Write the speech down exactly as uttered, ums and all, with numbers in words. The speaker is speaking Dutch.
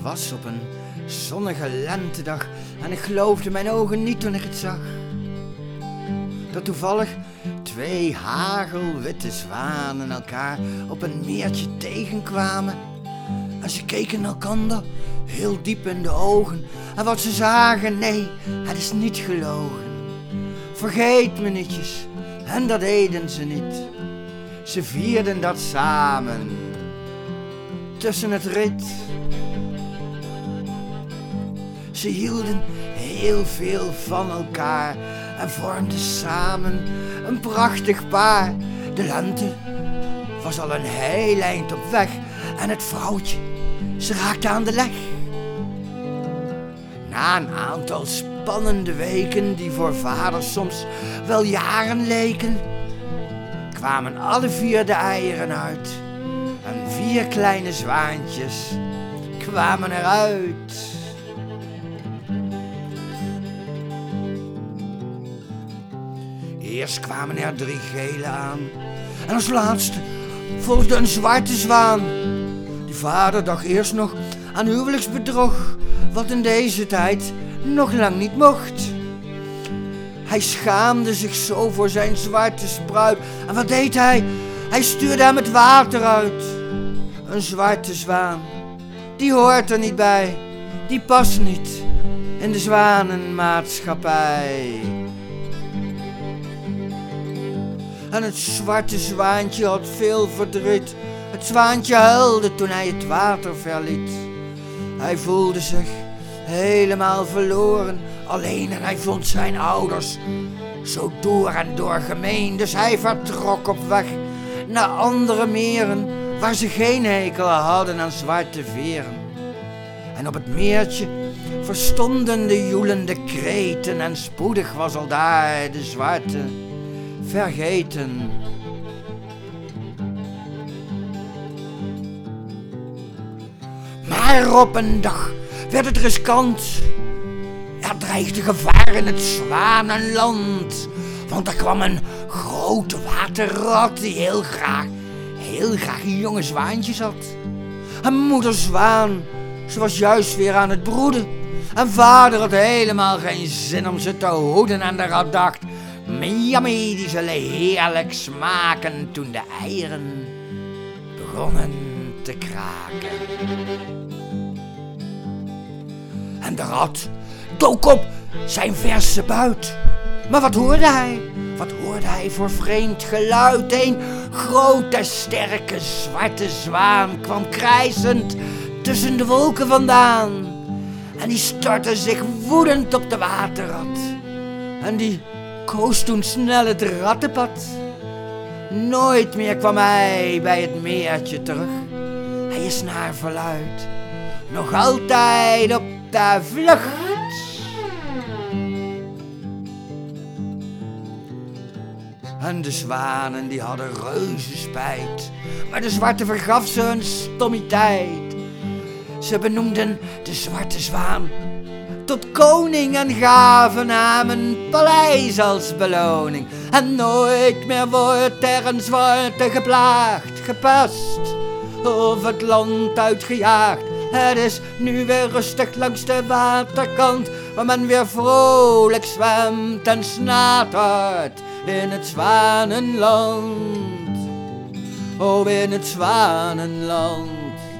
was op een zonnige lentedag en ik geloofde mijn ogen niet toen ik het zag. Dat toevallig twee hagelwitte zwanen elkaar op een meertje tegenkwamen. En ze keken elkander heel diep in de ogen. En wat ze zagen, nee, het is niet gelogen. Vergeet me nietjes, en dat deden ze niet. Ze vierden dat samen, tussen het rit. Ze hielden heel veel van elkaar en vormden samen een prachtig paar. De lente was al een heel eind op weg en het vrouwtje, ze raakte aan de leg. Na een aantal spannende weken die voor vaders soms wel jaren leken, kwamen alle vier de eieren uit en vier kleine zwaantjes kwamen eruit. Eerst kwamen er drie gele aan en als laatste volgde een zwarte zwaan. Die vader dacht eerst nog aan huwelijksbedrog, wat in deze tijd nog lang niet mocht. Hij schaamde zich zo voor zijn zwarte spruit. En wat deed hij? Hij stuurde hem het water uit. Een zwarte zwaan, die hoort er niet bij. Die past niet in de zwanenmaatschappij. En het zwarte zwaantje had veel verdriet. Het zwaantje huilde toen hij het water verliet. Hij voelde zich helemaal verloren, alleen en hij vond zijn ouders zo door en door gemeen. Dus hij vertrok op weg naar andere meren, waar ze geen hekel hadden aan zwarte veren. En op het meertje verstonden de joelende kreten en spoedig was al daar de zwarte vergeten. Maar op een dag werd het riskant. Er dreigde gevaar in het zwanenland. Want er kwam een grote waterrat die heel graag, heel graag jonge zwaantjes had. En moeder zwaan, ze was juist weer aan het broeden. En vader had helemaal geen zin om ze te hoeden. En de rat dacht, miami, die zullen heerlijk smaken. Toen de eieren begonnen te kraken. En de rat dook op zijn verse buit. Maar wat hoorde hij? Wat hoorde hij voor vreemd geluid? Een grote, sterke, zwarte zwaan kwam krijsend tussen de wolken vandaan. En die stortte zich woedend op de waterrat. En die koos toen snel het rattenpad. Nooit meer kwam hij bij het meertje terug. Hij is naar verluidt nog altijd op de vlucht. En de zwanen die hadden reuze spijt, maar de zwarte vergaf ze hun stommiteit. Ze benoemden de zwarte zwaan tot koning en gaven hem een paleis als beloning. En nooit meer wordt er een zwarte geplaagd, gepest of het land uitgejaagd. Het is nu weer rustig langs de waterkant, waar men weer vrolijk zwemt en snatert in het zwanenland. Oh, in het zwanenland.